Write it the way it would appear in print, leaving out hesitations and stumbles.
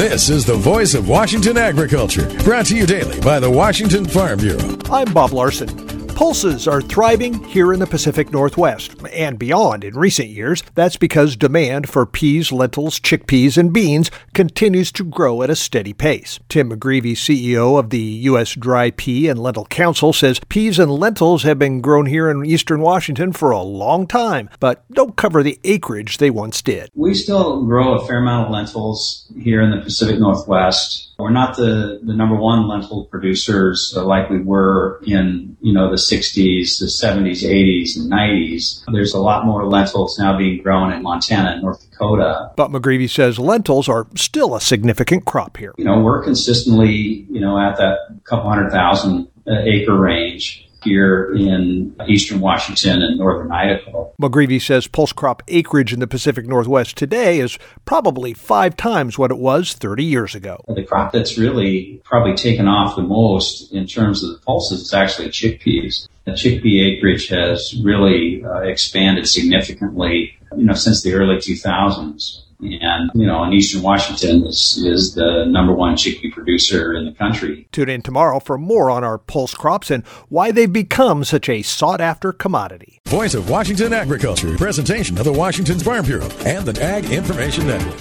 This is the voice of Washington agriculture, brought to you daily by the Washington Farm Bureau. I'm Bob Larson. Pulses are thriving here in the Pacific Northwest and beyond in recent years. That's because demand for peas, lentils, chickpeas, and beans continues to grow at a steady pace. Tim McGreevy, CEO of the U.S. Dry Pea and Lentil Council, says peas and lentils have been grown here in eastern Washington for a long time, but don't cover the acreage they once did. We still grow a fair amount of lentils here in the Pacific Northwest. We're not the number one lentil producers like we were in, the 60s, the 70s, 80s, and 90s. There's a lot more lentils now being grown in Montana and North Dakota. But McGreevy says lentils are still a significant crop here. We're consistently, at that couple 100,000 acre range here in eastern Washington and northern Idaho. McGreevy says pulse crop acreage in the Pacific Northwest today is probably 5 times what it was 30 years ago. The crop that's really probably taken off the most in terms of the pulses is actually chickpeas. The chickpea acreage has really expanded significantly, since the early 2000s. And, in eastern Washington is the number one chickpea producer in the country. Tune in tomorrow for more on our pulse crops and why they've become such a sought-after commodity. Voice of Washington agriculture, presentation of the Washington Farm Bureau and the Ag Information Network.